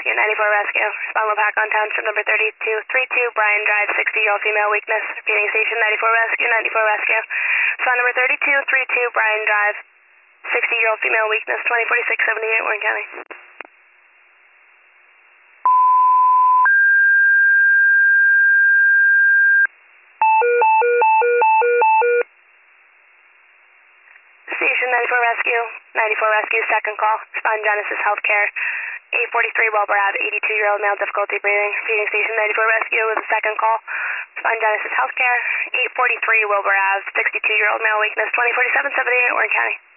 Rescue, 94 Rescue. Respond low pack on township number 3232, Bryan Drive, 60-year-old female weakness. Repeating station 94 Rescue, 94 Rescue. Respond number 3232, Bryan Drive, 60-year-old female weakness, 204678, Warren County. Station 94 Rescue, 94 Rescue, second call. Respond Genesis Healthcare, 843 Wilbur Ave, 82-year-old male, difficulty breathing. Repeating station 94 Rescue with a second call. Respond Genesis Healthcare, 843 Wilbur Ave, 62-year-old male, weakness, 204778, Warren County.